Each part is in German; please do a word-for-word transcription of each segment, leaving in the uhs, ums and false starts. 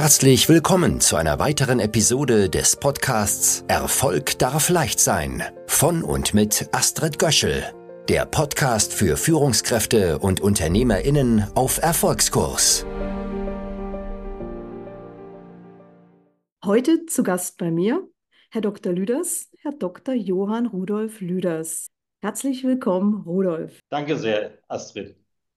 Herzlich willkommen zu einer weiteren Episode des Podcasts Erfolg darf leicht sein von und mit Astrid Göschel, der Podcast für Führungskräfte und UnternehmerInnen auf Erfolgskurs. Heute zu Gast bei mir Herr Doktor Lüders, Herr Doktor Johann Rudolf Lüders. Herzlich willkommen, Rudolf. Danke sehr, Astrid.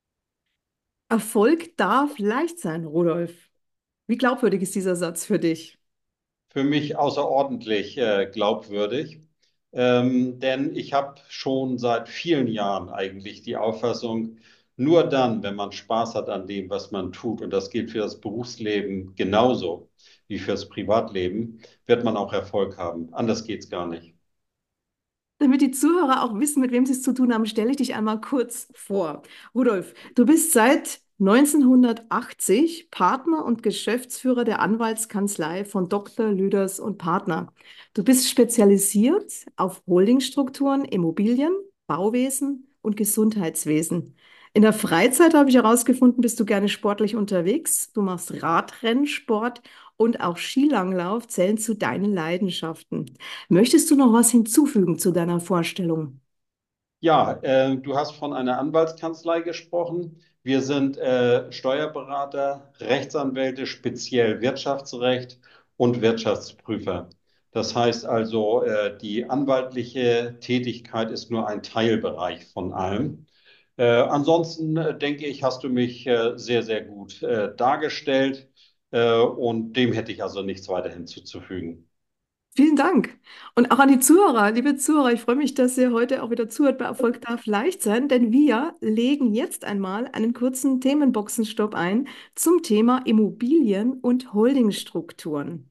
Erfolg darf leicht sein, Rudolf. Wie glaubwürdig ist dieser Satz für dich? Für mich außerordentlich äh, glaubwürdig, ähm, denn ich habe schon seit vielen Jahren eigentlich die Auffassung, nur dann, wenn man Spaß hat an dem, was man tut, und das gilt für das Berufsleben genauso wie fürs Privatleben, wird man auch Erfolg haben. Anders geht's gar nicht. Damit die Zuhörer auch wissen, mit wem sie es zu tun haben, stelle ich dich einmal kurz vor. Rudolf, du bist seit neunzehnhundertachtzig Partner und Geschäftsführer der Anwaltskanzlei von Doktor Lüders und Partner. Du bist spezialisiert auf Holdingstrukturen, Immobilien, Bauwesen und Gesundheitswesen. In der Freizeit habe ich herausgefunden, bist du gerne sportlich unterwegs. Du machst Radrennsport und auch Skilanglauf zählen zu deinen Leidenschaften. Möchtest du noch was hinzufügen zu deiner Vorstellung? Ja, äh, du hast von einer Anwaltskanzlei gesprochen. Wir sind äh, Steuerberater, Rechtsanwälte, speziell Wirtschaftsrecht und Wirtschaftsprüfer. Das heißt also, äh, die anwaltliche Tätigkeit ist nur ein Teilbereich von allem. Äh, ansonsten äh, denke ich, hast du mich äh, sehr, sehr gut äh, dargestellt, äh, und dem hätte ich also nichts weiter hinzuzufügen. Vielen Dank. Und auch an die Zuhörer, liebe Zuhörer, ich freue mich, dass ihr heute auch wieder zuhört bei Erfolg darf leicht sein, denn wir legen jetzt einmal einen kurzen Themenboxenstopp ein zum Thema Immobilien und Holdingstrukturen.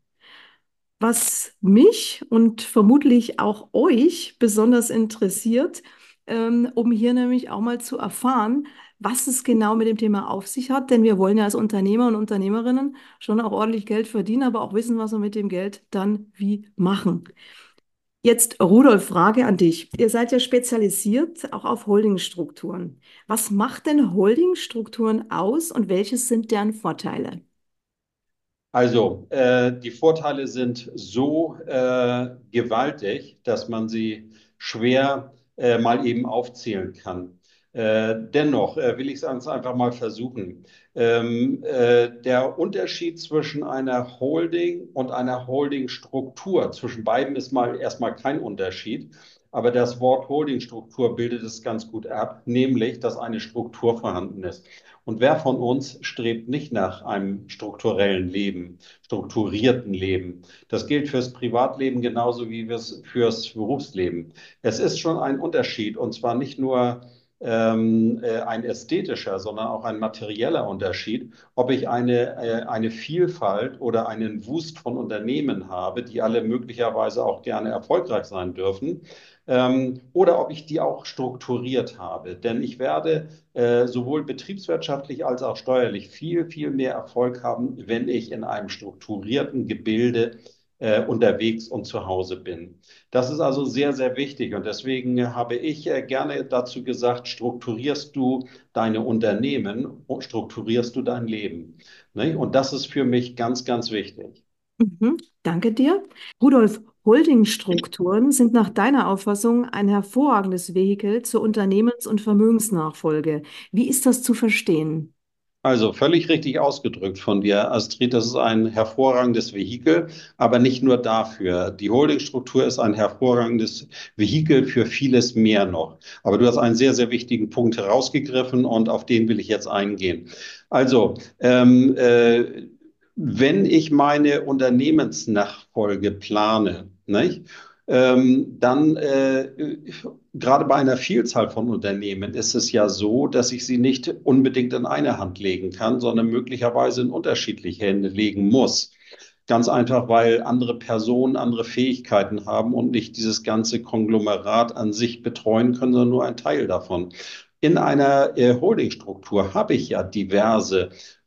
Was mich und vermutlich auch euch besonders interessiert, ähm, um hier nämlich auch mal zu erfahren, was es genau mit dem Thema auf sich hat, denn wir wollen ja als Unternehmer und Unternehmerinnen schon auch ordentlich Geld verdienen, aber auch wissen, was wir mit dem Geld dann wie machen. Jetzt, Rudolf, Frage an dich. Ihr seid ja spezialisiert auch auf Holdingstrukturen. Was macht denn Holdingstrukturen aus und welches sind deren Vorteile? Also, äh, die Vorteile sind so äh, gewaltig, dass man sie schwer äh, mal eben aufzählen kann. Äh, dennoch äh, will ich es einfach mal versuchen. Ähm, äh, der Unterschied zwischen einer Holding und einer Holdingstruktur, zwischen beiden ist mal erstmal kein Unterschied, aber das Wort Holdingstruktur bildet es ganz gut ab, nämlich, dass eine Struktur vorhanden ist. Und wer von uns strebt nicht nach einem strukturellen Leben, strukturierten Leben? Das gilt fürs Privatleben genauso wie fürs, fürs Berufsleben. Es ist schon ein Unterschied, und zwar nicht nur ähm, äh, ein ästhetischer, sondern auch ein materieller Unterschied, ob ich eine, äh, eine Vielfalt oder einen Wust von Unternehmen habe, die alle möglicherweise auch gerne erfolgreich sein dürfen, ähm, oder ob ich die auch strukturiert habe. Denn ich werde äh, sowohl betriebswirtschaftlich als auch steuerlich viel, viel mehr Erfolg haben, wenn ich in einem strukturierten Gebilde äh, unterwegs und zu Hause bin. Das ist also sehr, sehr wichtig, und deswegen habe ich äh, gerne dazu gesagt, strukturierst du deine Unternehmen, strukturierst du dein Leben. Ne? Und das ist für mich ganz, ganz wichtig. Mhm, danke dir. Rudolf, Holdingstrukturen sind nach deiner Auffassung ein hervorragendes Vehikel zur Unternehmens- und Vermögensnachfolge. Wie ist das zu verstehen? Also völlig richtig ausgedrückt von dir, Astrid. Das ist ein hervorragendes Vehikel, aber nicht nur dafür. Die Holdingstruktur ist ein hervorragendes Vehikel für vieles mehr noch. Aber du hast einen sehr, sehr wichtigen Punkt herausgegriffen, und auf den will ich jetzt eingehen. Also, ähm, äh, wenn ich meine Unternehmensnachfolge plane, nicht? Ähm, dann äh, gerade bei einer Vielzahl von Unternehmen ist es ja so, dass ich sie nicht unbedingt in eine Hand legen kann, sondern möglicherweise in unterschiedliche Hände legen muss. Ganz einfach, weil andere Personen andere Fähigkeiten haben und nicht dieses ganze Konglomerat an sich betreuen können, sondern nur ein Teil davon. In einer äh, Holdingstruktur habe ich ja diverse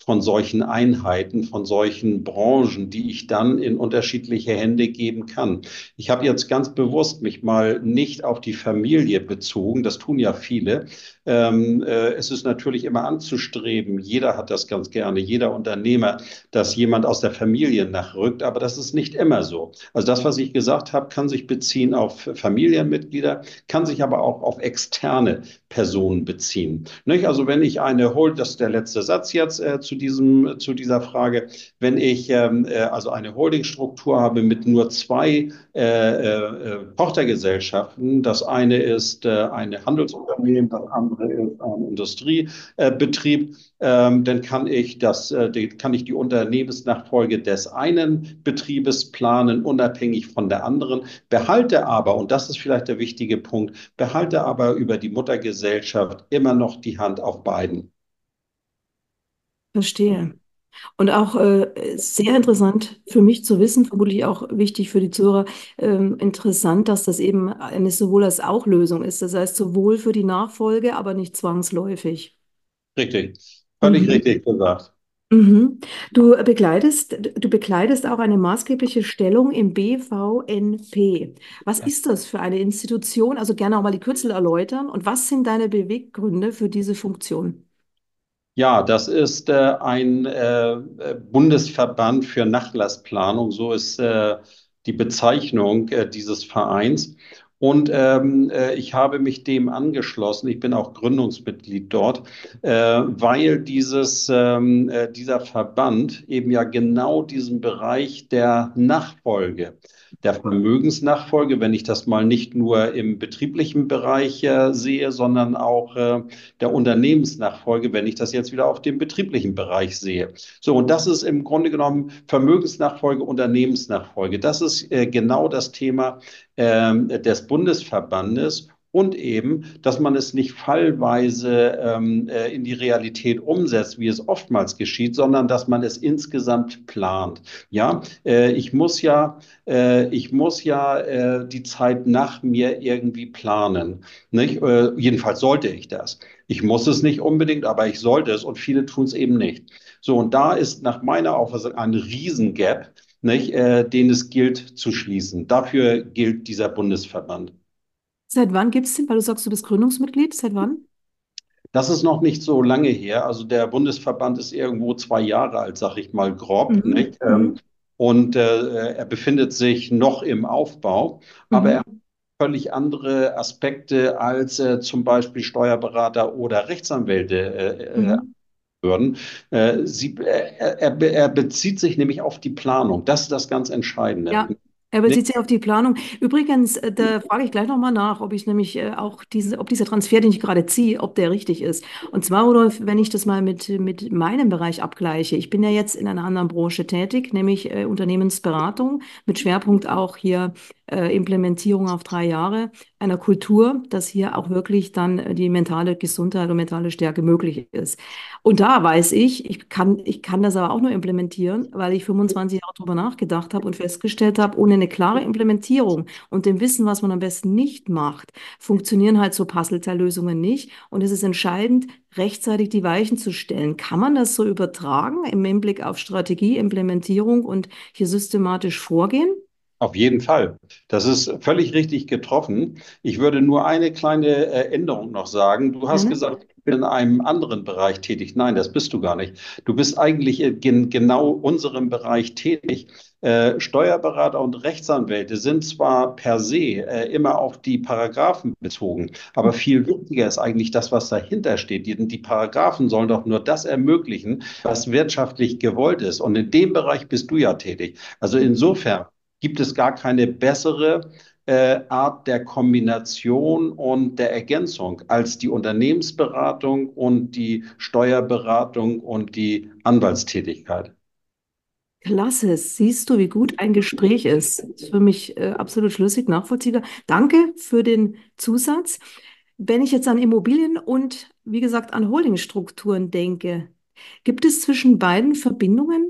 von solchen Einheiten, von solchen Branchen, die ich dann in unterschiedliche Hände geben kann. Ich habe jetzt ganz bewusst mich mal nicht auf die Familie bezogen, das tun ja viele. Ähm, äh, es ist natürlich immer anzustreben, jeder hat das ganz gerne, jeder Unternehmer, dass jemand aus der Familie nachrückt, aber das ist nicht immer so. Also das, was ich gesagt habe, kann sich beziehen auf Familienmitglieder, kann sich aber auch auf externe Personen beziehen. Nicht? Also wenn ich eine Hol, das ist der letzte Satz jetzt äh, zu diesem, zu dieser Frage, wenn ich ähm, äh, also eine Holdingstruktur habe mit nur zwei äh, äh, Tochtergesellschaften, das eine ist äh, ein Handelsunternehmen, das andere ist ein Industriebetrieb, ähm, dann kann ich das, äh, die, kann ich die Unternehmensnachfolge des einen Betriebes planen, unabhängig von der anderen, behalte aber, und das ist vielleicht der wichtige Punkt, behalte aber über die Muttergesellschaft immer noch die Hand auf beiden. Verstehe. Und auch äh, sehr interessant für mich zu wissen, vermutlich auch wichtig für die Zuhörer, ähm, interessant, dass das eben eine sowohl als auch Lösung ist. Das heißt, sowohl für die Nachfolge, aber nicht zwangsläufig. Richtig, völlig Mhm. richtig gesagt. Mhm. Du begleitest, du bekleidest auch eine maßgebliche Stellung im B V N P. Was ist das für eine Institution? Also gerne auch mal die Kürzel erläutern. Und was sind deine Beweggründe für diese Funktion? Ja, das ist äh, ein äh, Bundesverband für Nachlassplanung, so ist äh, die Bezeichnung äh, dieses Vereins. Und ähm, äh, ich habe mich dem angeschlossen. Ich bin auch Gründungsmitglied dort, äh, weil dieses, ähm, äh, dieser Verband eben ja genau diesen Bereich der Nachfolge, der Vermögensnachfolge, wenn ich das mal nicht nur im betrieblichen Bereich äh, sehe, sondern auch äh, der Unternehmensnachfolge, wenn ich das jetzt wieder auf den betrieblichen Bereich sehe. So, und das ist im Grunde genommen Vermögensnachfolge, Unternehmensnachfolge. Das ist äh, genau das Thema ähm, des Bundesverbandes. Und eben, dass man es nicht fallweise ähm, äh, in die Realität umsetzt, wie es oftmals geschieht, sondern dass man es insgesamt plant. Ja, äh, ich muss ja, äh, ich muss ja äh, die Zeit nach mir irgendwie planen. Nicht? Äh, jedenfalls sollte ich das. Ich muss es nicht unbedingt, aber ich sollte es und viele tun es eben nicht. So, und da ist nach meiner Auffassung ein Riesengap, nicht, äh, den es gilt zu schließen. Dafür gilt dieser Bundesverband. Seit wann gibt es den? Weil du sagst, du bist Gründungsmitglied. Seit wann? Das ist noch nicht so lange her. Also der Bundesverband ist irgendwo zwei Jahre alt, sag ich mal grob, Mhm. nicht? Ähm, Mhm. und äh, er befindet sich noch im Aufbau, aber er hat Mhm. völlig andere Aspekte als äh, zum Beispiel Steuerberater oder Rechtsanwälte äh, äh, Mhm. würden. Äh, sie, er, er, er bezieht sich nämlich auf die Planung. Das ist das ganz Entscheidende. Ja, er Nicht? bezieht sich auf die Planung. Übrigens, äh, da frage ich gleich nochmal nach, ob ich nämlich äh, auch diese, ob dieser Transfer, den ich gerade ziehe, ob der richtig ist. Und zwar, Rudolf, wenn ich das mal mit, mit meinem Bereich abgleiche. Ich bin ja jetzt in einer anderen Branche tätig, nämlich äh, Unternehmensberatung mit Schwerpunkt auch hier äh, Implementierung auf drei Jahre einer Kultur, dass hier auch wirklich dann äh, die mentale Gesundheit und mentale Stärke möglich ist. Und da weiß ich, ich kann, ich kann das aber auch nur implementieren, weil ich fünfundzwanzig Jahre drüber nachgedacht habe und festgestellt habe, ohne eine klare Implementierung und dem Wissen, was man am besten nicht macht, funktionieren halt so Puzzleteillösungen nicht. Und es ist entscheidend, rechtzeitig die Weichen zu stellen. Kann man das so übertragen im Hinblick auf Strategie, Implementierung und hier systematisch vorgehen? Auf jeden Fall. Das ist völlig richtig getroffen. Ich würde nur eine kleine äh, Änderung noch sagen. Du hast Gerne. gesagt, ich bin in einem anderen Bereich tätig. Nein, das bist du gar nicht. Du bist eigentlich in gen genau unserem Bereich tätig. Äh, Steuerberater und Rechtsanwälte sind zwar per se äh, immer auf die Paragraphen bezogen, aber viel wichtiger ist eigentlich das, was dahinter steht. Die, die Paragraphen sollen doch nur das ermöglichen, was wirtschaftlich gewollt ist. Und in dem Bereich bist du ja tätig. Also insofern gibt es gar keine bessere äh, Art der Kombination und der Ergänzung als die Unternehmensberatung und die Steuerberatung und die Anwaltstätigkeit. Klasse, siehst du, wie gut ein Gespräch ist. Das ist für mich äh, absolut schlüssig, nachvollziehbar. Danke für den Zusatz. Wenn ich jetzt an Immobilien und, wie gesagt, an Holdingstrukturen denke, gibt es zwischen beiden Verbindungen?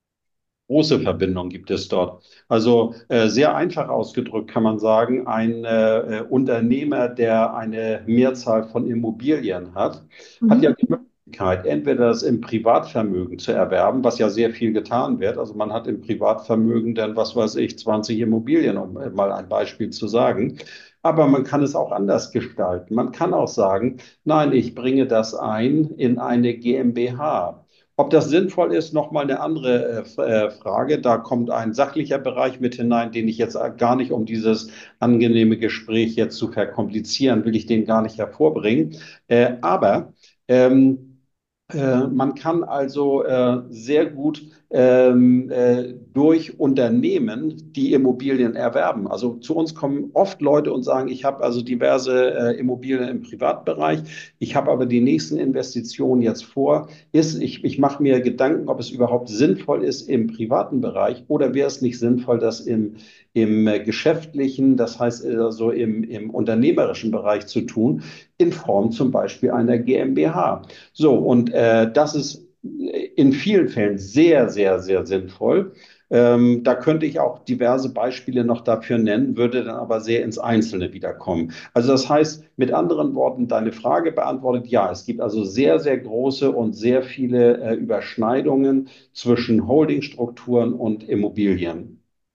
Große Verbindung gibt es dort. Also äh, sehr einfach ausgedrückt kann man sagen, ein äh, äh, Unternehmer, der eine Mehrzahl von Immobilien hat, hat ja Mhm. die Möglichkeit, entweder das im Privatvermögen zu erwerben, was ja sehr viel getan wird. Also man hat im Privatvermögen dann, was weiß ich, zwanzig Immobilien, um mal ein Beispiel zu sagen. Aber man kann es auch anders gestalten. Man kann auch sagen, nein, ich bringe das ein in eine GmbH. Ob das sinnvoll ist, nochmal eine andere äh, äh, Frage. Da kommt ein sachlicher Bereich mit hinein, den ich jetzt gar nicht, um dieses angenehme Gespräch jetzt zu verkomplizieren, will ich den gar nicht hervorbringen. Äh, aber ähm, äh, man kann also äh, sehr gut ähm, äh, durch Unternehmen die Immobilien erwerben. Also zu uns kommen oft Leute und sagen, ich habe also diverse äh, Immobilien im Privatbereich, ich habe aber die nächsten Investitionen jetzt vor. Ist, ich, ich mache mir Gedanken, ob es überhaupt sinnvoll ist im privaten Bereich oder wäre es nicht sinnvoll, das im, im äh, geschäftlichen, das heißt also im, im unternehmerischen Bereich zu tun, in Form zum Beispiel einer GmbH. So, und äh, das ist in vielen Fällen sehr, sehr, sehr sinnvoll. Ähm, da könnte ich auch diverse Beispiele noch dafür nennen, würde dann aber sehr ins Einzelne wiederkommen. Also das heißt, mit anderen Worten, deine Frage beantwortet, ja, es gibt also sehr, sehr große und sehr viele äh, Überschneidungen zwischen Holdingstrukturen und Immobilien.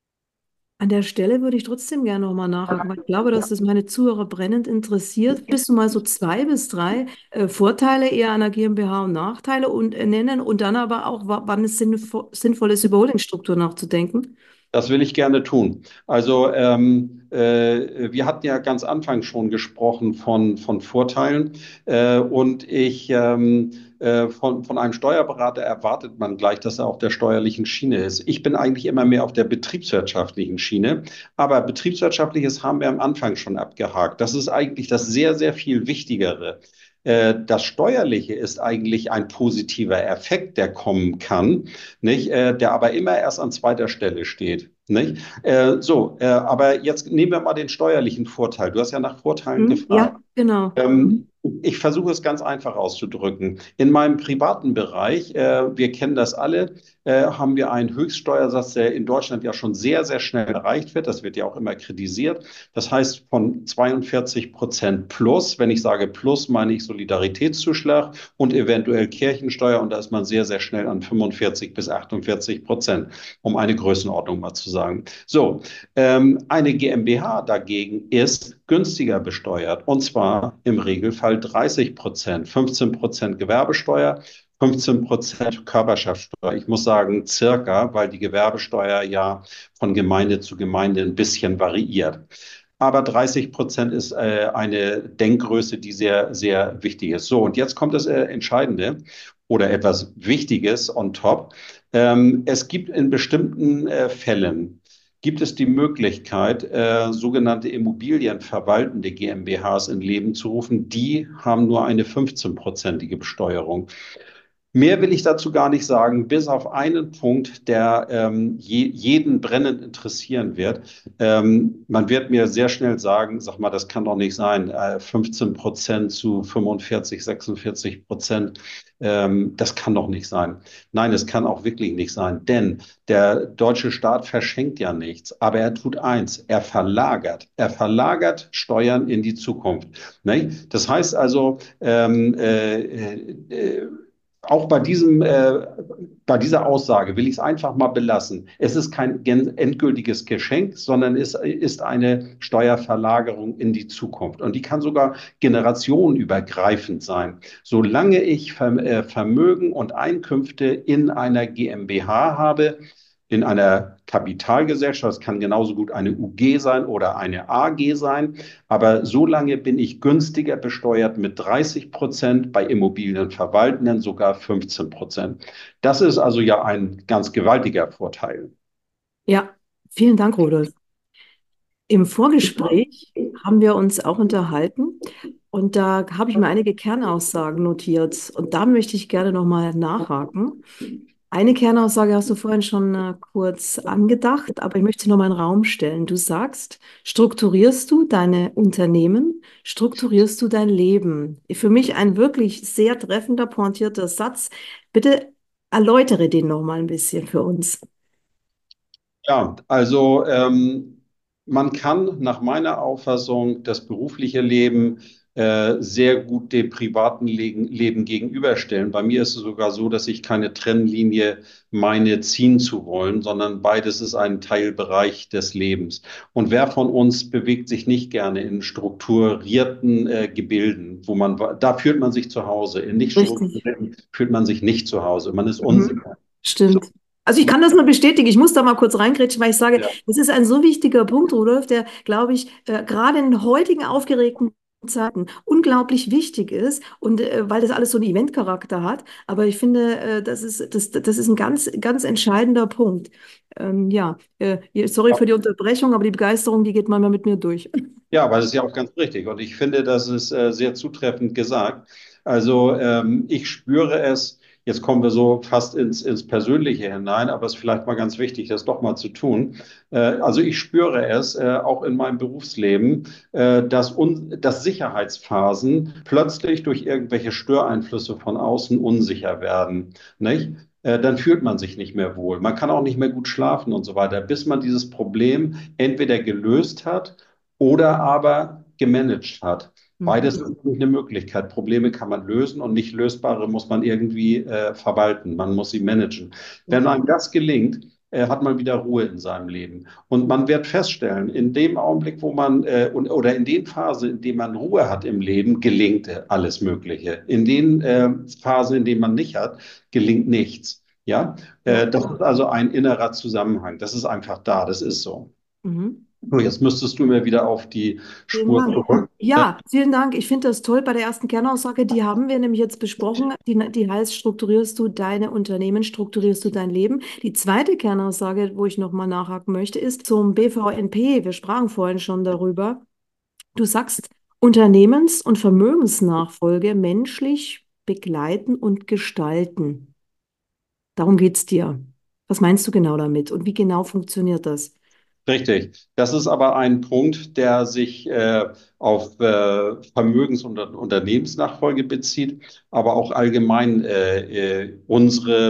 An der Stelle würde ich trotzdem gerne nochmal nachhaken, weil ich glaube, dass das meine Zuhörer brennend interessiert. Bist du mal so zwei bis drei äh, Vorteile eher einer GmbH und Nachteile und äh, nennen und dann aber auch, wa- wann es sinnvo sinnvoll ist, über Holdingstruktur nachzudenken? Das will ich gerne tun. Also ähm, äh, wir hatten ja ganz Anfang schon gesprochen von, von Vorteilen äh, und ich ähm, äh, von, von einem Steuerberater erwartet man gleich, dass er auf der steuerlichen Schiene ist. Ich bin eigentlich immer mehr auf der betriebswirtschaftlichen Schiene, aber betriebswirtschaftliches haben wir am Anfang schon abgehakt. Das ist eigentlich das sehr, sehr viel Wichtigere. Äh, Das Steuerliche ist eigentlich ein positiver Effekt, der kommen kann, nicht? Äh, der aber immer erst an zweiter Stelle steht. Nicht? Äh, so, äh, aber jetzt nehmen wir mal den steuerlichen Vorteil. Du hast ja nach Vorteilen Hm? gefragt. Ja, genau. Ähm, ich versuche es ganz einfach auszudrücken. In meinem privaten Bereich, äh, wir kennen das alle, äh, haben wir einen Höchststeuersatz, der in Deutschland ja schon sehr, sehr schnell erreicht wird. Das wird ja auch immer kritisiert. Das heißt von zweiundvierzig Prozent plus. Wenn ich sage plus, meine ich Solidaritätszuschlag und eventuell Kirchensteuer. Und da ist man sehr, sehr schnell an fünfundvierzig bis achtundvierzig Prozent, um eine Größenordnung mal zu sagen. So, ähm, eine GmbH dagegen ist günstiger besteuert und zwar im Regelfall dreißig Prozent, fünfzehn Prozent Gewerbesteuer, fünfzehn Prozent Körperschaftssteuer. Ich muss sagen circa, weil die Gewerbesteuer ja von Gemeinde zu Gemeinde ein bisschen variiert. Aber dreißig Prozent ist äh, eine Denkgröße, die sehr, sehr wichtig ist. So, und jetzt kommt das äh, Entscheidende oder etwas Wichtiges on top. Ähm, es gibt in bestimmten äh, Fällen gibt es die Möglichkeit, äh, sogenannte immobilienverwaltende GmbHs in Leben zu rufen. Die haben nur eine fünfzehn-prozentige Besteuerung. Mehr will ich dazu gar nicht sagen, bis auf einen Punkt, der ähm, je, jeden brennend interessieren wird. Ähm, man wird mir sehr schnell sagen, sag mal, das kann doch nicht sein, äh, fünfzehn Prozent zu fünfundvierzig, sechsundvierzig Prozent, ähm, das kann doch nicht sein. Nein, es kann auch wirklich nicht sein, denn der deutsche Staat verschenkt ja nichts, aber er tut eins, er verlagert, er verlagert Steuern in die Zukunft. Ne? Das heißt also, ähm, äh, äh, auch bei diesem, äh, bei dieser Aussage will ich es einfach mal belassen. Es ist kein endgültiges Geschenk, sondern es ist eine Steuerverlagerung in die Zukunft. Und die kann sogar generationenübergreifend sein. Solange ich Vermögen und Einkünfte in einer GmbH habe, in einer Kapitalgesellschaft, es kann genauso gut eine U G sein oder eine A G sein, aber solange bin ich günstiger besteuert mit dreißig Prozent, bei Immobilienverwaltenden sogar fünfzehn Prozent. Das ist also ja ein ganz gewaltiger Vorteil. Ja, vielen Dank, Rudolf. Im Vorgespräch haben wir uns auch unterhalten und da habe ich mir einige Kernaussagen notiert und da möchte ich gerne nochmal nachhaken. Eine Kernaussage hast du vorhin schon äh, kurz angedacht, aber ich möchte sie nochmal in den Raum stellen. Du sagst, strukturierst du deine Unternehmen, strukturierst du dein Leben? Für mich ein wirklich sehr treffender, pointierter Satz. Bitte erläutere den nochmal ein bisschen für uns. Ja, also ähm, man kann nach meiner Auffassung das berufliche Leben äh, sehr gut dem privaten Leben, Leben gegenüberstellen. Bei mir ist es sogar so, dass ich keine Trennlinie meine ziehen zu wollen, sondern beides ist ein Teilbereich des Lebens. Und wer von uns bewegt sich nicht gerne in strukturierten äh, Gebilden, wo man, da fühlt man sich zu Hause. In nicht Richtig. strukturierten fühlt man sich nicht zu Hause. Man ist Mhm. unsicher. So, Stimmt. Also ich kann das nur bestätigen. Ich muss da mal kurz reingrätschen, weil ich sage, ja. das ist ein so wichtiger Punkt, Rudolf, der, glaube ich, äh, gerade in heutigen aufgeregten Zeiten unglaublich wichtig ist und äh, weil das alles so einen Eventcharakter hat. Aber ich finde, äh, das ist, das, das ist ein ganz, ganz entscheidender Punkt. Ähm, ja, äh, sorry für die Unterbrechung, aber die Begeisterung, die geht manchmal mit mir durch. Ja, aber das ist ja auch ganz richtig. Und ich finde, das ist äh, sehr zutreffend gesagt. Also ähm, ich spüre es, jetzt kommen wir so fast ins, ins Persönliche hinein, aber es ist vielleicht mal ganz wichtig, das doch mal zu tun. Äh, also ich spüre es äh, auch in meinem Berufsleben, äh, dass, un dass Sicherheitsphasen plötzlich durch irgendwelche Störeinflüsse von außen unsicher werden. Nicht? Äh, Dann fühlt man sich nicht mehr wohl. Man kann auch nicht mehr gut schlafen und so weiter, bis man dieses Problem entweder gelöst hat oder aber gemanagt hat. Beides Mhm. ist nicht eine Möglichkeit. Probleme kann man lösen und nicht lösbare muss man irgendwie äh, verwalten. Man muss sie managen. Wenn einem das gelingt, äh, hat man wieder Ruhe in seinem Leben. Und man wird feststellen, in dem Augenblick, wo man äh, und, oder in den Phasen, in denen man Ruhe hat im Leben, gelingt alles Mögliche. In den äh, Phasen, in denen man nicht hat, gelingt nichts. Ja, Ja. äh, das ist also ein innerer Zusammenhang. Das ist einfach da. Das ist so. Mhm. So, jetzt müsstest du mir wieder auf die Vielen Spur Dank. zurück. Ja, vielen Dank. Ich finde das toll bei der ersten Kernaussage. Die haben wir nämlich jetzt besprochen. Die, die heißt, strukturierst du deine Unternehmen, strukturierst du dein Leben. Die zweite Kernaussage, wo ich nochmal nachhaken möchte, ist zum B V N P. Wir sprachen vorhin schon darüber. Du sagst, Unternehmens- und Vermögensnachfolge menschlich begleiten und gestalten. Darum geht es dir. Was meinst du genau damit und wie genau funktioniert das? Richtig. Das ist aber ein Punkt, der sich äh, auf äh, Vermögens- und Unternehmensnachfolge bezieht, aber auch allgemein äh, äh, unsere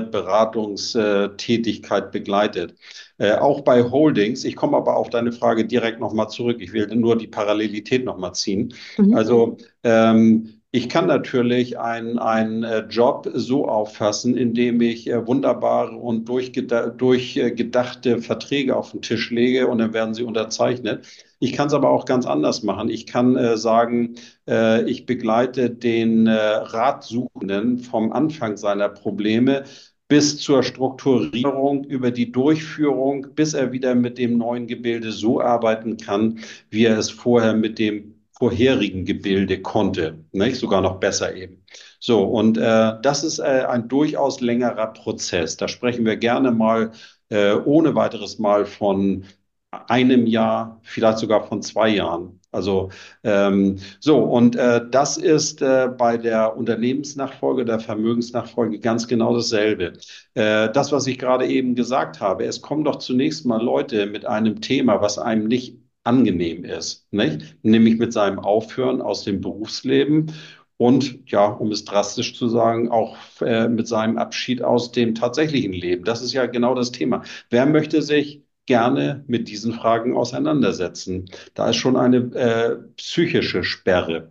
Beratungstätigkeit begleitet. Äh, auch bei Holdings, ich komme aber auf deine Frage direkt nochmal zurück. Ich will nur die Parallelität nochmal ziehen. Mhm. Also ähm, ich kann natürlich einen, einen äh, Job so auffassen, indem ich äh, wunderbare und durchgeda durchgedachte Verträge auf den Tisch lege und dann werden sie unterzeichnet. Ich kann es aber auch ganz anders machen. Ich kann äh, sagen, äh, ich begleite den äh, Ratsuchenden vom Anfang seiner Probleme bis zur Strukturierung, über die Durchführung, bis er wieder mit dem neuen Gebilde so arbeiten kann, wie er es vorher mit dem vorherigen Gebilde konnte, nicht? Sogar noch besser eben. So, und äh, das ist äh, ein durchaus längerer Prozess. Da sprechen wir gerne mal äh, ohne weiteres mal von einem Jahr, vielleicht sogar von zwei Jahren. Also ähm, so, und äh, das ist äh, bei der Unternehmensnachfolge, der Vermögensnachfolge ganz genau dasselbe. Äh, das, was ich gerade eben gesagt habe, es kommen doch zunächst mal Leute mit einem Thema, was einem nicht angenehm ist, nicht? Nämlich mit seinem Aufhören aus dem Berufsleben und ja, um es drastisch zu sagen, auch äh, mit seinem Abschied aus dem tatsächlichen Leben. Das ist ja genau das Thema. Wer möchte sich gerne mit diesen Fragen auseinandersetzen? Da ist schon eine äh, psychische Sperre.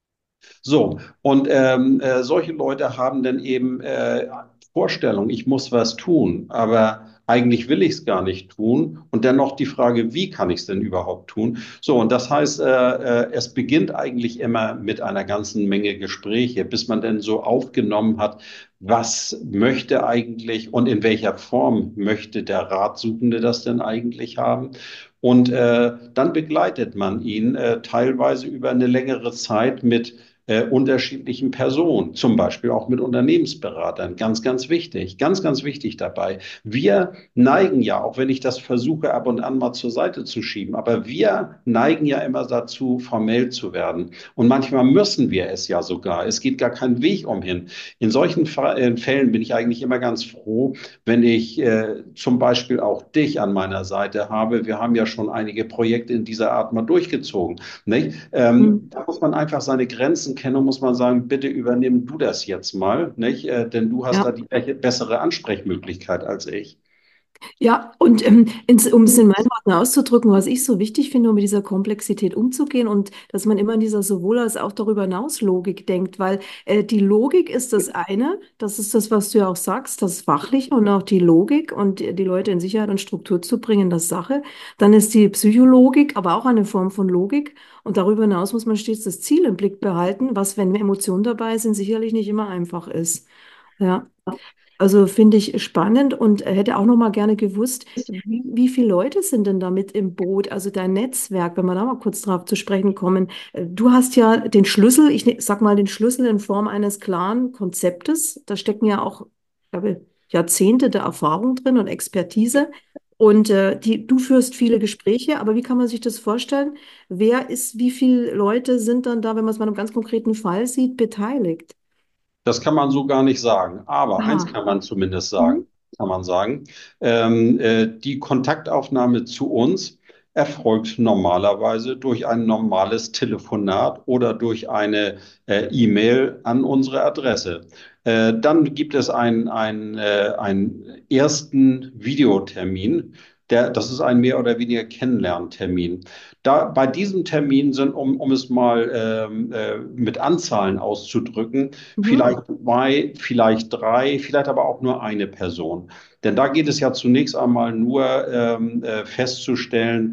So, und ähm, äh, solche Leute haben dann eben äh, Vorstellungen, ich muss was tun, aber eigentlich will ich es gar nicht tun. Und dennoch die Frage, wie kann ich es denn überhaupt tun? So, und das heißt, äh, äh, es beginnt eigentlich immer mit einer ganzen Menge Gespräche, bis man denn so aufgenommen hat, was möchte eigentlich und in welcher Form möchte der Ratsuchende das denn eigentlich haben? Und äh, dann begleitet man ihn äh, teilweise über eine längere Zeit mit äh, unterschiedlichen Personen, zum Beispiel auch mit Unternehmensberatern. Ganz, ganz wichtig, ganz, ganz wichtig dabei. Wir neigen ja, auch wenn ich das versuche, ab und an mal zur Seite zu schieben, aber wir neigen ja immer dazu, formell zu werden. Und manchmal müssen wir es ja sogar. Es geht gar keinen Weg umhin. In solchen Fa äh, Fällen bin ich eigentlich immer ganz froh, wenn ich äh, zum Beispiel auch dich an meiner Seite habe. Wir haben ja schon einige Projekte in dieser Art mal durchgezogen. Nicht? Ähm, Mhm. da muss man einfach seine Grenzen kennen und muss man sagen, bitte übernimm du das jetzt mal, nicht? Äh, denn du hast da Ja. die be bessere Ansprechmöglichkeit als ich. Ja, und ähm, ins, um es in meinen Worten auszudrücken, was ich so wichtig finde, um mit dieser Komplexität umzugehen und dass man immer in dieser sowohl als auch darüber hinaus Logik denkt, weil äh, die Logik ist das eine, das ist das, was du ja auch sagst, das Fachliche und auch die Logik und die die Leute in Sicherheit und Struktur zu bringen, das Sache. Dann ist die Psychologik aber auch eine Form von Logik und darüber hinaus muss man stets das Ziel im Blick behalten, was, wenn Emotionen dabei sind, sicherlich nicht immer einfach ist. Ja. Also finde ich spannend und hätte auch noch mal gerne gewusst, wie, wie viele Leute sind denn da mit im Boot? Also dein Netzwerk, wenn wir da mal kurz drauf zu sprechen kommen. Äh, Du hast ja den Schlüssel, ich ne- sag mal den Schlüssel in Form eines klaren Konzeptes. Da stecken ja auch, ich glaube, Jahrzehnte der Erfahrung drin und Expertise. Und äh, die, du führst viele Gespräche, aber wie kann man sich das vorstellen? Wer ist, wie viele Leute sind dann da, wenn man es mal in einem ganz konkreten Fall sieht, beteiligt? Das kann man so gar nicht sagen. Aber eins Aha. kann man zumindest Mhm. sagen, kann man sagen. Ähm, äh, die Kontaktaufnahme zu uns erfolgt normalerweise durch ein normales Telefonat oder durch eine äh, E-Mail an unsere Adresse. Äh, dann gibt es einen, einen, äh, einen ersten Videotermin. Der, das ist ein mehr oder weniger Kennenlerntermin. Da, bei diesem Termin sind, um, um es mal ähm, äh, mit Anzahlen auszudrücken, Mhm. vielleicht zwei, vielleicht drei, vielleicht aber auch nur eine Person. Denn da geht es ja zunächst einmal nur ähm, äh, festzustellen,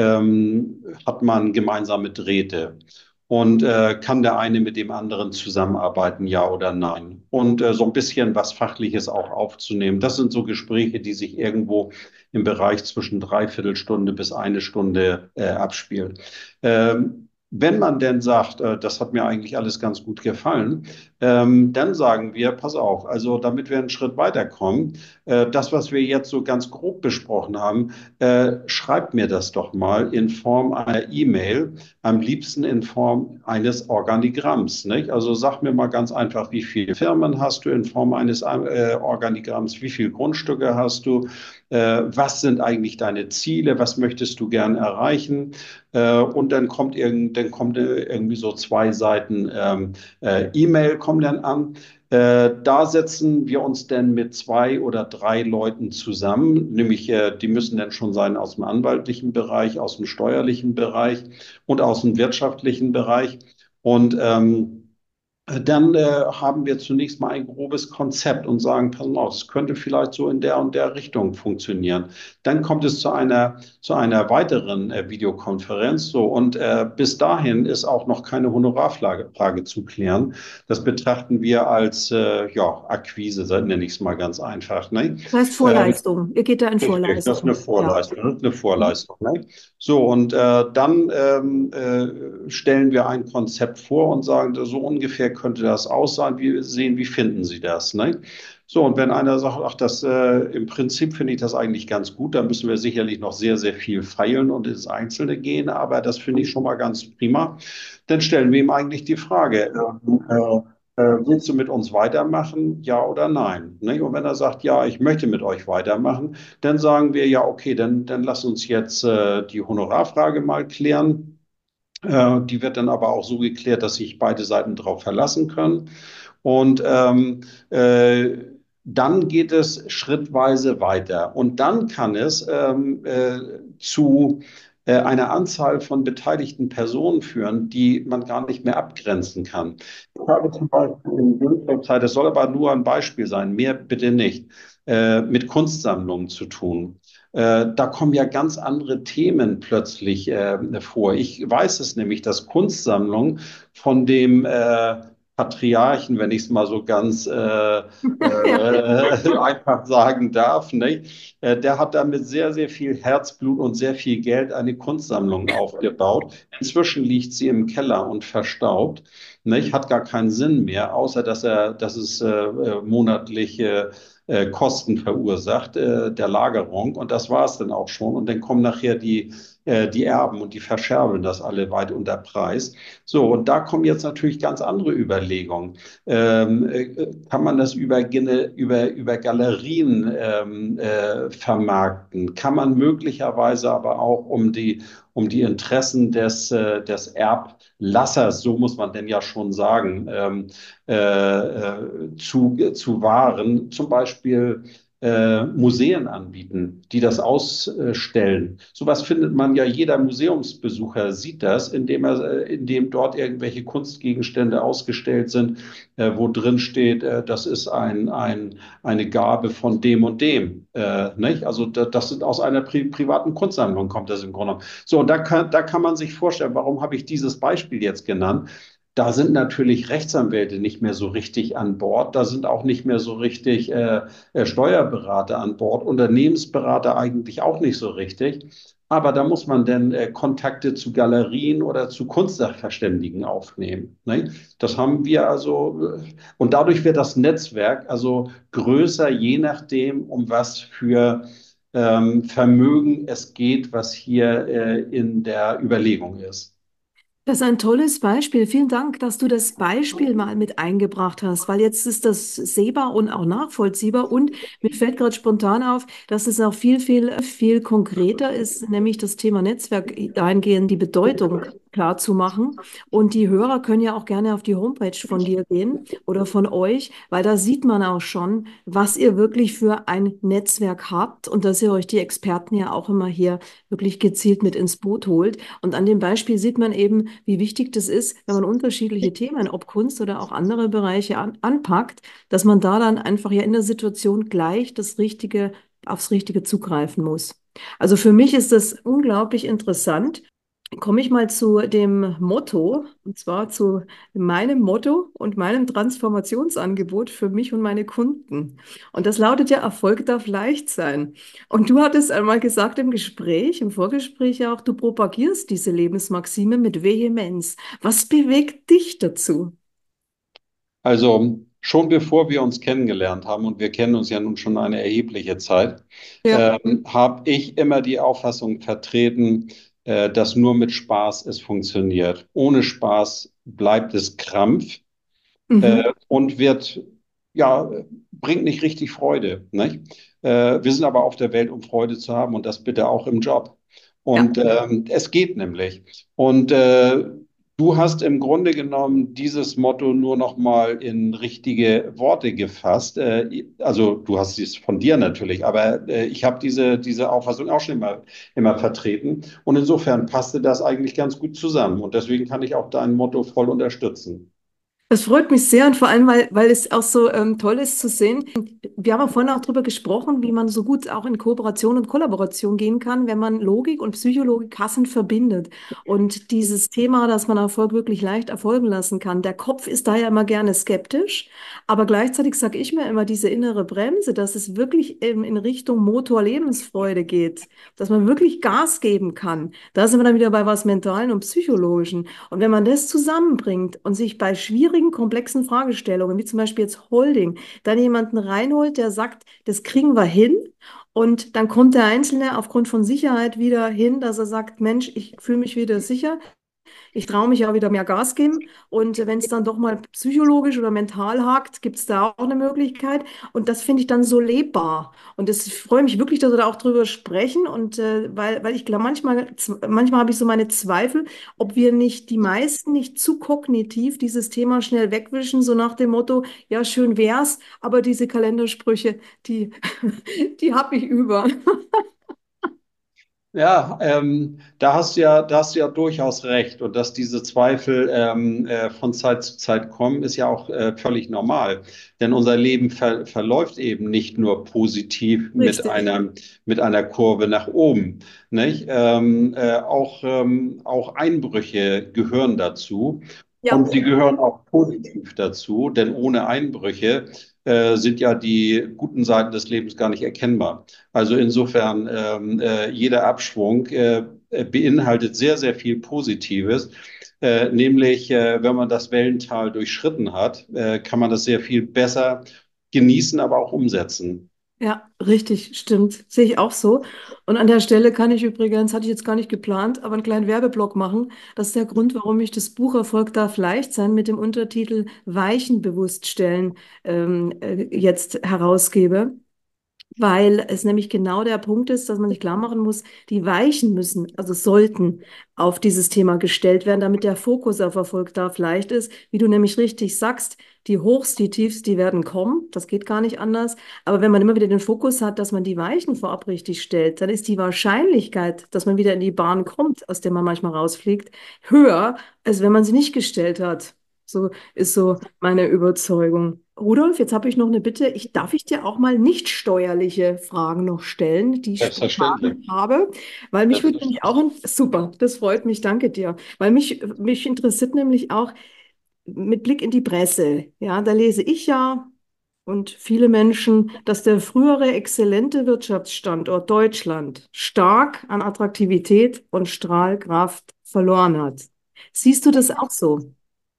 ähm, hat man gemeinsame Drähte und äh, kann der eine mit dem anderen zusammenarbeiten, ja oder nein? Und äh, so ein bisschen was Fachliches auch aufzunehmen. Das sind so Gespräche, die sich irgendwo im Bereich zwischen Dreiviertelstunde bis eine Stunde äh, abspielen. Ähm, wenn man denn sagt, äh, das hat mir eigentlich alles ganz gut gefallen, ähm, dann sagen wir, pass auf, also damit wir einen Schritt weiterkommen, äh, das, was wir jetzt so ganz grob besprochen haben, äh, schreibt mir das doch mal in Form einer E-Mail, am liebsten in Form eines Organigramms, nicht? Also sag mir mal ganz einfach, wie viele Firmen hast du in Form eines äh, Organigramms, wie viele Grundstücke hast du, äh, was sind eigentlich deine Ziele, was möchtest du gern erreichen? Äh, und dann kommt, irgend, dann kommt äh, irgendwie so zwei Seiten ähm, äh, E-Mail kommen dann an. Äh, da setzen wir uns dann mit zwei oder drei Leuten zusammen, nämlich äh, die müssen dann schon sein aus dem anwaltlichen Bereich, aus dem steuerlichen Bereich und aus dem wirtschaftlichen Bereich. Und ähm, dann äh, haben wir zunächst mal ein grobes Konzept und sagen, pass mal auf, es könnte vielleicht so in der und der Richtung funktionieren. Dann kommt es zu einer, zu einer weiteren äh, Videokonferenz. So, und äh, bis dahin ist auch noch keine Honorarfrage Frage zu klären. Das betrachten wir als äh, ja, Akquise, nenne ich es mal ganz einfach. Ne? Das heißt Äh, Vorleistung. Ihr geht da in Richtig, das ist eine Vorleistung. Ja. Vorleistung, ne? Eine Mhm. Vorleistung. Ne? So, und äh, dann ähm, äh, stellen wir ein Konzept vor und sagen, so ungefähr könnte das aussehen. Wir sehen, wie finden Sie das? Ne? So, und wenn einer sagt, ach, das äh, im Prinzip finde ich das eigentlich ganz gut, dann müssen wir sicherlich noch sehr, sehr viel feilen und ins Einzelne gehen, aber das finde ich schon mal ganz prima. Dann stellen wir ihm eigentlich die Frage, äh, äh, äh, willst du mit uns weitermachen, ja oder nein? Ne? Und wenn er sagt, ja, ich möchte mit euch weitermachen, dann sagen wir, ja, okay, dann, dann lass uns jetzt äh, die Honorarfrage mal klären. Äh, die wird dann aber auch so geklärt, dass sich beide Seiten darauf verlassen können. Und ähm, äh, dann geht es schrittweise weiter. Und dann kann es ähm, äh, zu äh, einer Anzahl von beteiligten Personen führen, die man gar nicht mehr abgrenzen kann. Ich habe zum Beispiel in jüngster Zeit, das soll aber nur ein Beispiel sein, mehr bitte nicht, äh, mit Kunstsammlungen zu tun. Äh, da kommen ja ganz andere Themen plötzlich äh, vor. Ich weiß es nämlich, dass Kunstsammlungen von dem äh, Patriarchen, wenn ich es mal so ganz äh, Ja. äh, einfach sagen darf, nicht? Äh, der hat damit sehr, sehr viel Herzblut und sehr viel Geld eine Kunstsammlung aufgebaut. Inzwischen liegt sie im Keller und verstaubt. Nicht? Hat gar keinen Sinn mehr, außer dass er, dass es äh, äh, monatlich äh, äh, Kosten verursacht, äh, der Lagerung. Und das war es dann auch schon. Und dann kommen nachher die, äh, die Erben und die verscherbeln das alle weit unter Preis. So, und da kommen jetzt natürlich ganz andere Überlegungen. Ähm, äh, kann man das über, Gene- über, über Galerien ähm, äh, vermarkten? Kann man möglicherweise aber auch um die, um die Interessen des, äh, des Erblassers, so muss man denn ja schon sagen, ähm, äh, äh, zu, zu wahren, zum Beispiel äh, Museen anbieten, die das ausstellen. Sowas findet man ja, jeder Museumsbesucher sieht das, indem er, äh, indem dort irgendwelche Kunstgegenstände ausgestellt sind, äh, wo drin steht, äh, das ist ein, ein, eine Gabe von dem und dem. Äh, nicht? Also da, das sind aus einer pri privaten Kunstsammlung, kommt das im Grunde genommen. So, und da kann, da kann man sich vorstellen, warum habe ich dieses Beispiel jetzt genannt? Da sind natürlich Rechtsanwälte nicht mehr so richtig an Bord. Da sind auch nicht mehr so richtig äh, äh, Steuerberater an Bord, Unternehmensberater eigentlich auch nicht so richtig. Aber da muss man dann äh, Kontakte zu Galerien oder zu Kunstsachverständigen aufnehmen. Ne? Das haben wir also, äh, und dadurch wird das Netzwerk also größer, je nachdem, um was für ähm, Vermögen es geht, was hier äh, in der Überlegung ist. Das ist ein tolles Beispiel. Vielen Dank, dass du das Beispiel mal mit eingebracht hast, weil jetzt ist das sehbar und auch nachvollziehbar. Und mir fällt gerade spontan auf, dass es auch viel, viel, viel konkreter ist, nämlich das Thema Netzwerk dahingehend die Bedeutung klar zu machen. Und die Hörer können ja auch gerne auf die Homepage von dir gehen oder von euch, weil da sieht man auch schon, was ihr wirklich für ein Netzwerk habt und dass ihr euch die Experten ja auch immer hier wirklich gezielt mit ins Boot holt. Und an dem Beispiel sieht man eben, wie wichtig das ist, wenn man unterschiedliche Themen, ob Kunst oder auch andere Bereiche an, anpackt, dass man da dann einfach ja in der Situation gleich das Richtige, aufs Richtige zugreifen muss. Also für mich ist das unglaublich interessant. Komme ich mal zu dem Motto, und zwar zu meinem Motto und meinem Transformationsangebot für mich und meine Kunden. Und das lautet ja, Erfolg darf leicht sein. Und du hattest einmal gesagt im Gespräch, im Vorgespräch ja auch, du propagierst diese Lebensmaxime mit Vehemenz. Was bewegt dich dazu? Also schon bevor wir uns kennengelernt haben, und wir kennen uns ja nun schon eine erhebliche Zeit, Ja. ähm, habe ich immer die Auffassung vertreten, äh, dass nur mit Spaß es funktioniert. Ohne Spaß bleibt es Krampf Mhm. äh, und wird, ja, bringt nicht richtig Freude. Nicht? Äh, wir sind aber auf der Welt, um Freude zu haben, und das bitte auch im Job. Ja. Und ähm, es geht nämlich. Und äh, du hast im Grunde genommen dieses Motto nur noch mal in richtige Worte gefasst. Äh, also du hast es von dir natürlich, aber äh, ich habe diese, diese Auffassung auch schon immer, immer vertreten. Und insofern passte das eigentlich ganz gut zusammen. Und deswegen kann ich auch dein Motto voll unterstützen. Das freut mich sehr und vor allem, weil, weil es auch so ähm, toll ist zu sehen. Wir haben ja vorhin auch darüber gesprochen, wie man so gut auch in Kooperation und Kollaboration gehen kann, wenn man Logik und Psychologik passend verbindet. Und dieses Thema, dass man Erfolg wirklich leicht erfolgen lassen kann. Der Kopf ist da ja immer gerne skeptisch, aber gleichzeitig sage ich mir immer diese innere Bremse, dass es wirklich ähm, in Richtung Motor Lebensfreude geht, dass man wirklich Gas geben kann. Da sind wir dann wieder bei was Mentalen und Psychologischen. Und wenn man das zusammenbringt und sich bei schwierigen, komplexen Fragestellungen, wie zum Beispiel jetzt Holding, dann jemanden reinholt, der sagt, das kriegen wir hin. Und dann kommt der Einzelne aufgrund von Sicherheit wieder hin, dass er sagt, Mensch, ich fühle mich wieder sicher. Ich traue mich ja wieder mehr Gas geben. Und wenn es dann doch mal psychologisch oder mental hakt, gibt es da auch eine Möglichkeit. Und das finde ich dann so lebbar. Und das ich freue mich wirklich, dass wir da auch drüber sprechen. Und äh, weil, weil ich glaube, manchmal, manchmal habe ich so meine Zweifel, ob wir nicht die meisten nicht zu kognitiv dieses Thema schnell wegwischen, so nach dem Motto, ja, schön wär's, aber diese Kalendersprüche, die, die habe ich über. Ja, ähm, da hast du ja, da hast du ja durchaus recht. Und dass diese Zweifel ähm, äh, von Zeit zu Zeit kommen, ist ja auch äh, völlig normal. Denn unser Leben ver verläuft eben nicht nur positiv mit Richtig. einer, mit einer Kurve nach oben. Nicht? Ähm, äh, auch, ähm, auch Einbrüche gehören dazu. Ja. Und sie gehören auch positiv dazu, denn ohne Einbrüche äh, sind ja die guten Seiten des Lebens gar nicht erkennbar. Also insofern, ähm, äh, jeder Abschwung äh, äh, beinhaltet sehr, sehr viel Positives. Äh, nämlich, äh, wenn man das Wellental durchschritten hat, äh, kann man das sehr viel besser genießen, aber auch umsetzen. Ja, richtig, stimmt. Sehe ich auch so. Und an der Stelle kann ich übrigens, hatte ich jetzt gar nicht geplant, aber einen kleinen Werbeblock machen. Das ist der Grund, warum ich das Buch Erfolg darf leicht sein mit dem Untertitel Weichen bewusst stellen ähm, äh, jetzt herausgebe. Weil es nämlich genau der Punkt ist, dass man sich klar machen muss, die Weichen müssen, also sollten auf dieses Thema gestellt werden, damit der Fokus auf Erfolg da leicht ist. Wie du nämlich richtig sagst, die Hochs, die Tiefs, die werden kommen. Das geht gar nicht anders. Aber wenn man immer wieder den Fokus hat, dass man die Weichen vorab richtig stellt, dann ist die Wahrscheinlichkeit, dass man wieder in die Bahn kommt, aus der man manchmal rausfliegt, höher, als wenn man sie nicht gestellt hat. So ist so meine Überzeugung. Rudolf, jetzt habe ich noch eine Bitte. Ich darf ich dir auch mal nicht steuerliche Fragen noch stellen, die ich Selbstverständlich. spontan habe, weil mich würde nämlich auch Selbstverständlich. ein, super, das freut mich, danke dir, weil mich mich interessiert nämlich auch mit Blick in die Presse. Ja, da lese ich ja und viele Menschen, dass der frühere exzellente Wirtschaftsstandort Deutschland stark an Attraktivität und Strahlkraft verloren hat. Siehst du das auch so?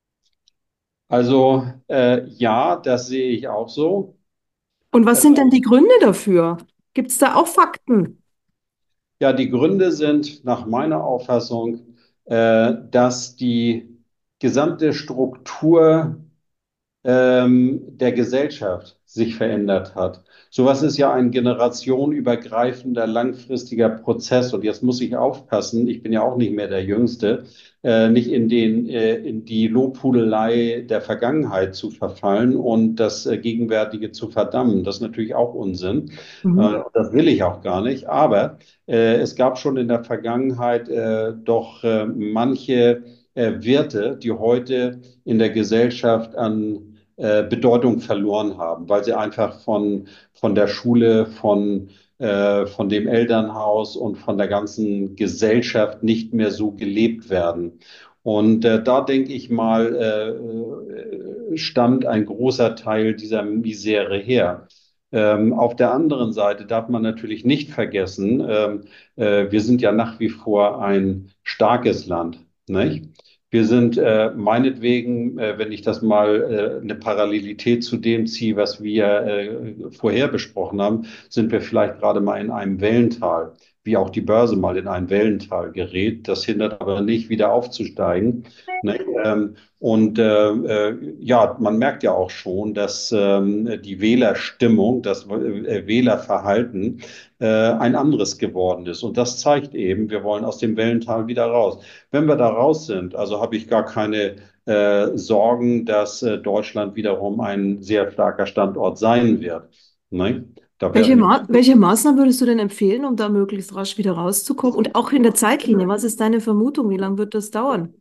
Also äh, ja, das sehe ich auch so. Und was Äh, sind denn die Gründe dafür? Gibt es da auch Fakten? ja, die Gründe sind nach meiner Auffassung, äh, dass die gesamte Struktur ähm, der Gesellschaft sich verändert hat. Sowas ist ja ein generationenübergreifender, langfristiger Prozess. Und jetzt muss ich aufpassen, ich bin ja auch nicht mehr der Jüngste, äh, nicht in den, äh, in die Lobhudelei der Vergangenheit zu verfallen und das äh, Gegenwärtige zu verdammen. Das ist natürlich auch Unsinn. Mhm. Äh, das will ich auch gar nicht. Aber äh, es gab schon in der Vergangenheit äh, doch äh, manche äh, Werte, die heute in der Gesellschaft an äh, Bedeutung verloren haben, weil sie einfach von, von der Schule, von, äh, von dem Elternhaus und von der ganzen Gesellschaft nicht mehr so gelebt werden. Und äh, da denke ich mal, äh, stammt ein großer Teil dieser Misere her. Ähm, auf der anderen Seite darf man natürlich nicht vergessen, ähm, äh, wir sind ja nach wie vor ein starkes Land, nicht? Wir sind äh, meinetwegen, äh, wenn ich das mal äh, eine Parallelität zu dem ziehe, was wir äh, vorher besprochen haben, sind wir vielleicht gerade mal in einem Wellental, wie auch die Börse mal in ein Wellental gerät. Das hindert aber nicht, wieder aufzusteigen. Ne? Ähm, und äh, äh, ja, man merkt ja auch schon, dass ähm, die Wählerstimmung, das äh, Wählerverhalten äh, ein anderes geworden ist. Und das zeigt eben, wir wollen aus dem Wellental wieder raus. Wenn wir da raus sind, also habe ich gar keine äh, Sorgen, dass äh, Deutschland wiederum ein sehr starker Standort sein wird. Ne? Da Welche, werden wir Ma welche Maßnahmen würdest du denn empfehlen, um da möglichst rasch wieder rauszukommen? Und auch in der Zeitlinie, was ist deine Vermutung? Wie lange wird das dauern?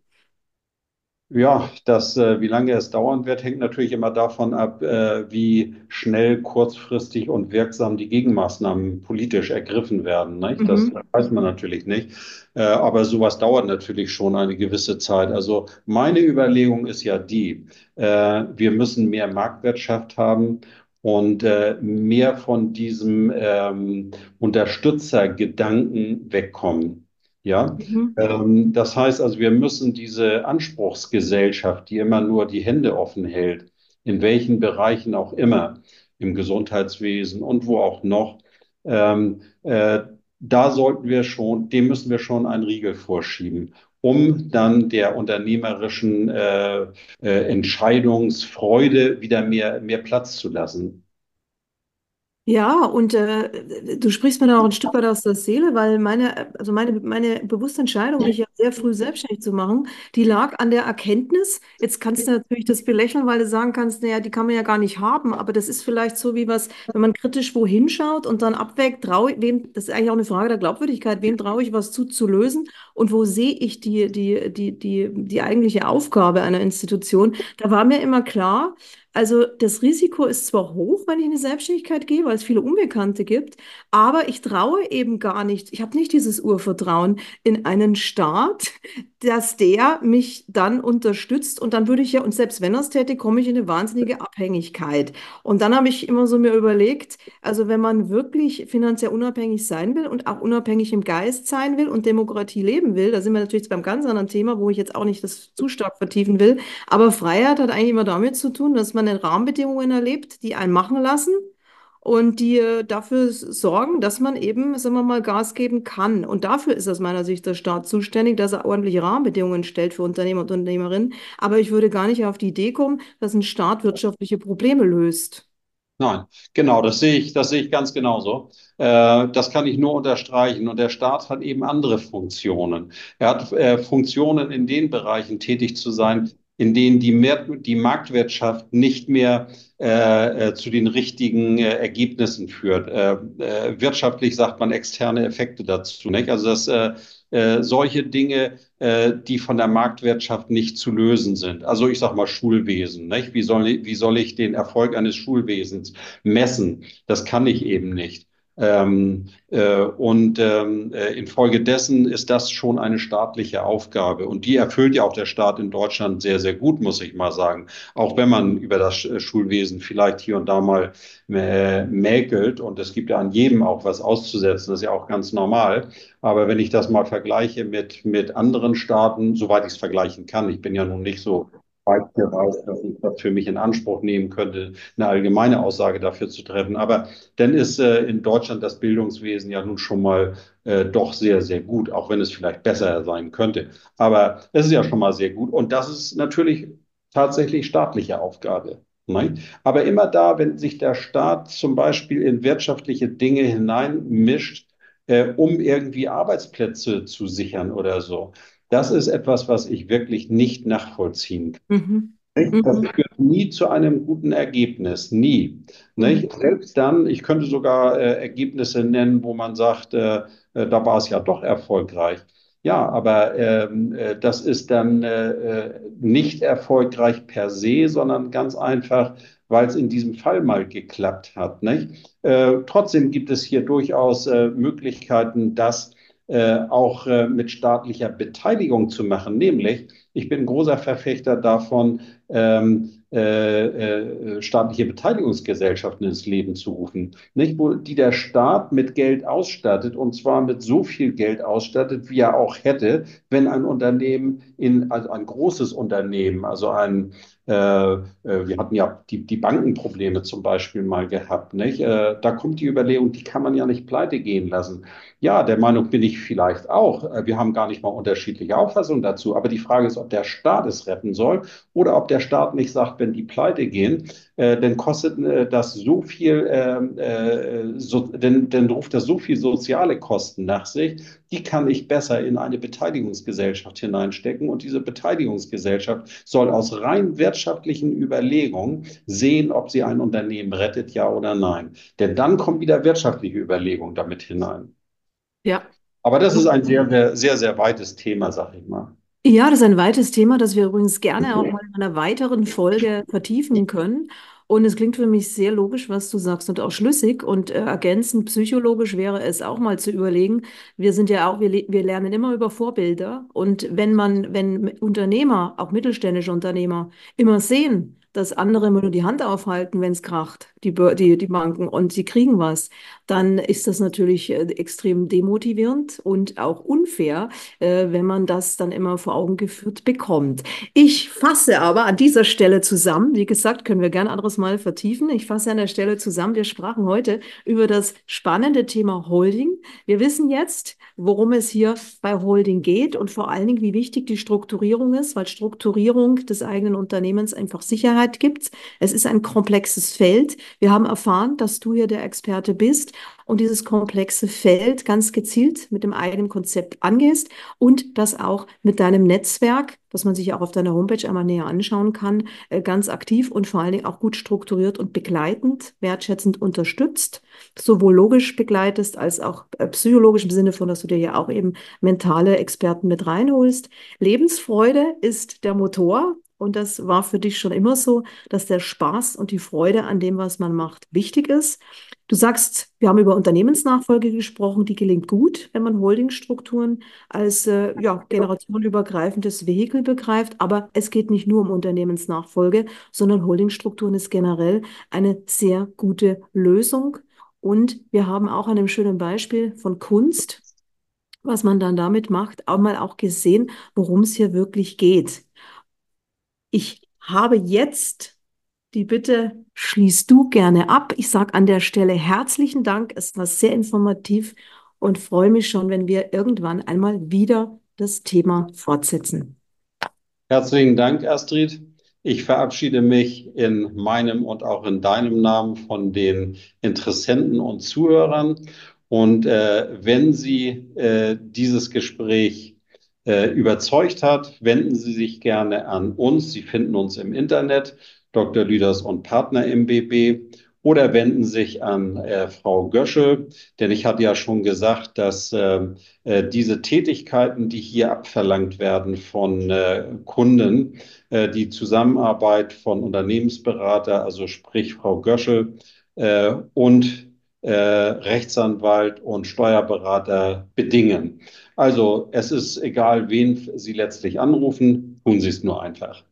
Ja, das, äh, wie lange es dauern wird, hängt natürlich immer davon ab, äh, wie schnell, kurzfristig und wirksam die Gegenmaßnahmen politisch ergriffen werden. Nicht? Das Mhm. weiß man natürlich nicht. Äh, aber sowas dauert natürlich schon eine gewisse Zeit. Also meine Überlegung ist ja die, äh, wir müssen mehr Marktwirtschaft haben und äh, mehr von diesem ähm, Unterstützergedanken wegkommen. Ja, Mhm. ähm, das heißt also, wir müssen diese Anspruchsgesellschaft, die immer nur die Hände offen hält, in welchen Bereichen auch immer, im Gesundheitswesen und wo auch noch, ähm, äh, da sollten wir schon, dem müssen wir schon einen Riegel vorschieben, um dann der unternehmerischen äh, äh, Entscheidungsfreude wieder mehr, mehr Platz zu lassen. Ja, und äh, du sprichst mir da auch ein Stück weit aus der Seele, weil meine, also meine, meine bewusste Entscheidung, mich ja sehr früh selbstständig zu machen, die lag an der Erkenntnis. Jetzt kannst du natürlich das belächeln, weil du sagen kannst, naja, die kann man ja gar nicht haben, aber das ist vielleicht so wie was, wenn man kritisch wohin schaut und dann abwägt, traue ich, wem, das ist eigentlich auch eine Frage der Glaubwürdigkeit, wem traue ich was zu, zu lösen und wo sehe ich die, die, die, die, die eigentliche Aufgabe einer Institution. Da war mir immer klar, also das Risiko ist zwar hoch, wenn ich in die Selbstständigkeit gehe, weil es viele Unbekannte gibt, aber ich traue eben gar nicht, ich habe nicht dieses Urvertrauen in einen Staat, dass der mich dann unterstützt und dann würde ich ja, und selbst wenn er es täte, komme ich in eine wahnsinnige Abhängigkeit. Und dann habe ich immer so mir überlegt, also wenn man wirklich finanziell unabhängig sein will und auch unabhängig im Geist sein will und Demokratie leben will, da sind wir natürlich jetzt beim ganz anderen Thema, wo ich jetzt auch nicht das zu stark vertiefen will, aber Freiheit hat eigentlich immer damit zu tun, dass man Rahmenbedingungen erlebt, die einen machen lassen und die äh, dafür s- sorgen, dass man eben, sagen wir mal, Gas geben kann. Und dafür ist aus meiner Sicht der Staat zuständig, dass er ordentliche Rahmenbedingungen stellt für Unternehmer und Unternehmerinnen. Aber ich würde gar nicht auf die Idee kommen, dass ein Staat wirtschaftliche Probleme löst. Nein, genau, das sehe ich, das sehe ich ganz genauso. Äh, das kann ich nur unterstreichen. Und der Staat hat eben andere Funktionen. Er hat äh, Funktionen, in den Bereichen tätig zu sein, in denen die, Mer die Marktwirtschaft nicht mehr äh, äh, zu den richtigen äh, Ergebnissen führt. Äh, äh, wirtschaftlich sagt man externe Effekte dazu, nicht? Also dass äh, äh, solche Dinge, äh, die von der Marktwirtschaft nicht zu lösen sind. Also ich sage mal Schulwesen, nicht? Wie soll, ich- wie soll ich den Erfolg eines Schulwesens messen? Das kann ich eben nicht. Ähm, äh, und ähm, äh, infolgedessen ist das schon eine staatliche Aufgabe. Und die erfüllt ja auch der Staat in Deutschland sehr, sehr gut, muss ich mal sagen. Auch wenn man über das Sch- Schulwesen vielleicht hier und da mal äh, mäkelt. Und es gibt ja an jedem auch was auszusetzen. Das ist ja auch ganz normal. Aber wenn ich das mal vergleiche mit, mit anderen Staaten, soweit ich es vergleichen kann, ich bin ja nun nicht so weit gereist, dass ich das für mich in Anspruch nehmen könnte, eine allgemeine Aussage dafür zu treffen. Aber dann ist äh, in Deutschland das Bildungswesen ja nun schon mal äh, doch sehr, sehr gut, auch wenn es vielleicht besser sein könnte. Aber es ist ja schon mal sehr gut. Und das ist natürlich tatsächlich staatliche Aufgabe. Nein? Aber immer da, wenn sich der Staat zum Beispiel in wirtschaftliche Dinge hineinmischt, äh, um irgendwie Arbeitsplätze zu sichern oder so. Das ist etwas, was ich wirklich nicht nachvollziehen kann. Mhm. Nicht? Das Mhm. führt nie zu einem guten Ergebnis, nie. Mhm. Nicht? Selbst dann, ich könnte sogar äh, Ergebnisse nennen, wo man sagt, äh, äh, da war es ja doch erfolgreich. Ja, aber ähm, äh, das ist dann äh, äh, nicht erfolgreich per se, sondern ganz einfach, weil es in diesem Fall mal geklappt hat. Nicht? Äh, trotzdem gibt es hier durchaus äh, Möglichkeiten, das äh, auch äh, mit staatlicher Beteiligung zu machen. Nämlich, ich bin großer Verfechter davon, ähm, äh, äh, staatliche Beteiligungsgesellschaften ins Leben zu rufen, nicht? Wo, die der Staat mit Geld ausstattet und zwar mit so viel Geld ausstattet, wie er auch hätte, wenn ein Unternehmen in, also ein großes Unternehmen, also ein äh, äh, wir hatten ja die, die Bankenprobleme zum Beispiel mal gehabt, nicht? Äh, da kommt die Überlegung, die kann man ja nicht pleite gehen lassen. Ja, der Meinung bin ich vielleicht auch. Äh, Wir haben gar nicht mal unterschiedliche Auffassungen dazu. Aber die Frage ist, ob der Staat es retten soll oder ob der Staat nicht sagt, wenn die pleite gehen, äh, dann kostet äh, das so viel, ähm, äh, so, dann, dann ruft das so viel soziale Kosten nach sich, die kann ich besser in eine Beteiligungsgesellschaft hineinstecken. Und diese Beteiligungsgesellschaft soll aus rein wirtschaftlichen Überlegungen sehen, ob sie ein Unternehmen rettet, ja oder nein. Denn dann kommen wieder wirtschaftliche Überlegungen damit hinein. Ja. Aber das ist ein sehr, sehr, sehr, sehr weites Thema, sag ich mal. Ja, das ist ein weites Thema, das wir übrigens gerne auch mal in einer weiteren Folge vertiefen können. Und es klingt für mich sehr logisch, was du sagst und auch schlüssig. Und äh, ergänzend psychologisch wäre es auch mal zu überlegen. Wir sind ja auch, wir, le- wir lernen immer über Vorbilder. Und wenn man, wenn Unternehmer, auch mittelständische Unternehmer, immer sehen, dass andere immer nur die Hand aufhalten, wenn es kracht, die, Bör- die, die Banken, und sie kriegen was, dann ist das natürlich äh, extrem demotivierend und auch unfair, äh, wenn man das dann immer vor Augen geführt bekommt. Ich fasse aber an dieser Stelle zusammen, wie gesagt, können wir gern anderes Mal vertiefen. Ich fasse an der Stelle zusammen. Wir sprachen heute über das spannende Thema Holding. Wir wissen jetzt, worum es hier bei Holding geht und vor allen Dingen, wie wichtig die Strukturierung ist, weil Strukturierung des eigenen Unternehmens einfach Sicherheit gibt. Es ist ein komplexes Feld. Wir haben erfahren, dass du hier der Experte bist und dieses komplexe Feld ganz gezielt mit dem eigenen Konzept angehst und das auch mit deinem Netzwerk, das man sich auch auf deiner Homepage einmal näher anschauen kann, äh, ganz aktiv und vor allen Dingen auch gut strukturiert und begleitend, wertschätzend unterstützt, sowohl logisch begleitest als auch äh, psychologisch im Sinne von, dass du dir ja auch eben mentale Experten mit reinholst. Lebensfreude ist der Motor. Und das war für dich schon immer so, dass der Spaß und die Freude an dem, was man macht, wichtig ist. Du sagst, wir haben über Unternehmensnachfolge gesprochen, die gelingt gut, wenn man Holdingstrukturen als äh, ja, generationenübergreifendes Vehikel begreift. Aber es geht nicht nur um Unternehmensnachfolge, sondern Holdingstrukturen ist generell eine sehr gute Lösung. Und wir haben auch an einem schönen Beispiel von Kunst, was man dann damit macht, auch mal auch gesehen, worum es hier wirklich geht. Ich habe jetzt die Bitte, schließt du gerne ab. Ich sage an der Stelle herzlichen Dank. Es war sehr informativ und freue mich schon, wenn wir irgendwann einmal wieder das Thema fortsetzen. Herzlichen Dank, Astrid. Ich verabschiede mich in meinem und auch in deinem Namen von den Interessenten und Zuhörern. Und äh, wenn Sie äh, dieses Gespräch äh, überzeugt hat, wenden Sie sich gerne an uns. Sie finden uns im Internet, Doktor Lüders und Partner M B B, oder wenden sich an äh, Frau Göschel, denn ich hatte ja schon gesagt, dass äh, äh, diese Tätigkeiten, die hier abverlangt werden von äh, Kunden, äh, die Zusammenarbeit von Unternehmensberater, also sprich Frau Göschel, äh, und äh, Rechtsanwalt und Steuerberater bedingen. Also es ist egal, wen Sie letztlich anrufen, tun Sie es nur einfach.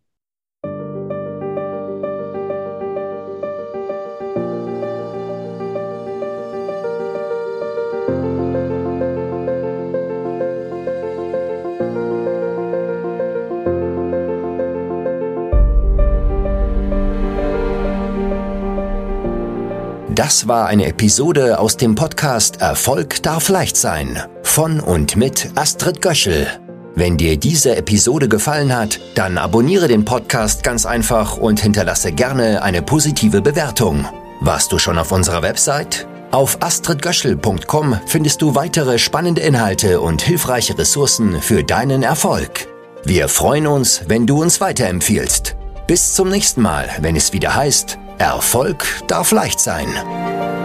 Das war eine Episode aus dem Podcast Erfolg darf leicht sein von und mit Astrid Göschel. Wenn dir diese Episode gefallen hat, dann abonniere den Podcast ganz einfach und hinterlasse gerne eine positive Bewertung. Warst du schon auf unserer Website? Auf astrid göschel punkt com findest du weitere spannende Inhalte und hilfreiche Ressourcen für deinen Erfolg. Wir freuen uns, wenn du uns weiterempfiehlst. Bis zum nächsten Mal, wenn es wieder heißt, Erfolg darf leicht sein.